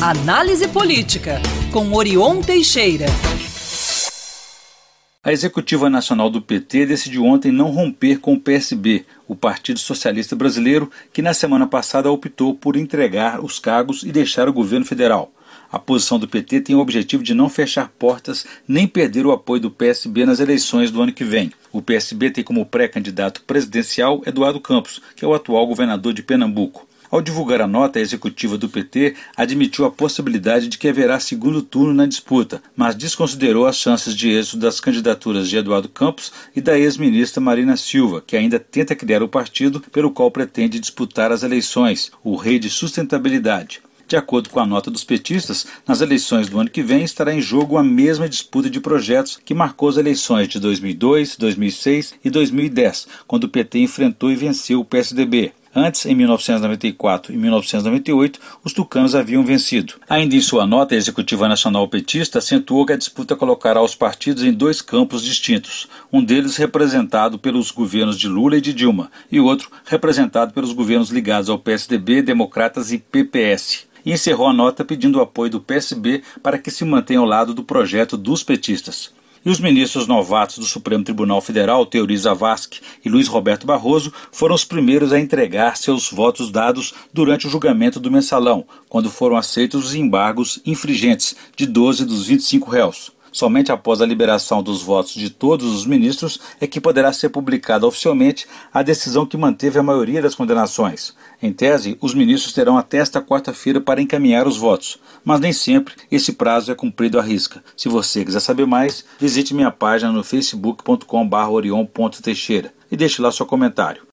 Análise Política, com Orion Teixeira. A Executiva Nacional do PT decidiu ontem não romper com o PSB, o Partido Socialista Brasileiro, que na semana passada optou por entregar os cargos e deixar o governo federal. A posição do PT tem o objetivo de não fechar portas nem perder o apoio do PSB nas eleições do ano que vem. O PSB tem como pré-candidato presidencial Eduardo Campos, que é o atual governador de Pernambuco. Ao divulgar a nota, a executiva do PT admitiu a possibilidade de que haverá segundo turno na disputa, mas desconsiderou as chances de êxito das candidaturas de Eduardo Campos e da ex-ministra Marina Silva, que ainda tenta criar o partido pelo qual pretende disputar as eleições, o Rede Sustentabilidade. De acordo com a nota dos petistas, nas eleições do ano que vem estará em jogo a mesma disputa de projetos que marcou as eleições de 2002, 2006 e 2010, quando o PT enfrentou e venceu o PSDB. Antes, em 1994 e 1998, os tucanos haviam vencido. Ainda em sua nota, a Executiva Nacional Petista acentuou que a disputa colocará os partidos em dois campos distintos, um deles representado pelos governos de Lula e de Dilma, e o outro representado pelos governos ligados ao PSDB, Democratas e PPS. E encerrou a nota pedindo o apoio do PSB para que se mantenha ao lado do projeto dos petistas. E os ministros novatos do Supremo Tribunal Federal, Teori Zavascki e Luiz Roberto Barroso, foram os primeiros a entregar seus votos dados durante o julgamento do mensalão, quando foram aceitos os embargos infringentes de 12 dos 25 réus. Somente após a liberação dos votos de todos os ministros é que poderá ser publicada oficialmente a decisão que manteve a maioria das condenações. Em tese, os ministros terão até esta quarta-feira para encaminhar os votos, mas nem sempre esse prazo é cumprido à risca. Se você quiser saber mais, visite minha página no facebook.com/orion.teixeira e deixe lá seu comentário.